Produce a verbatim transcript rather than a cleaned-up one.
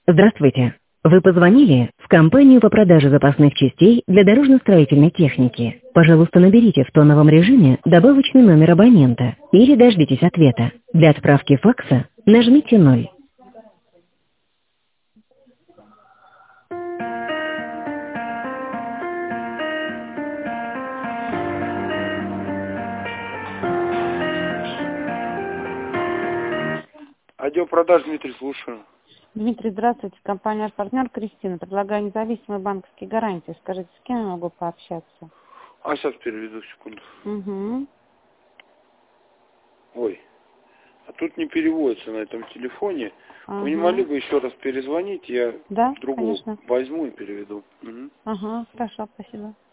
Здравствуйте. Вы позвонили в компанию по продаже запасных частей для дорожно-строительной техники. Пожалуйста, наберите в тоновом режиме добавочный номер абонента или дождитесь ответа. Для отправки факса нажмите ноль. Отдел продаж, Дмитрий, слушаю. Дмитрий, здравствуйте. Компания «Партнер», Кристина. Предлагаю независимые банковские гарантии. Скажите, с кем я могу пообщаться? А сейчас переведу, секунду. Угу. Ой, а тут не переводится на этом телефоне. Ага. Вы не могли бы еще раз перезвонить, я Да, другого конечно. возьму и переведу. Угу. Ага, хорошо, спасибо.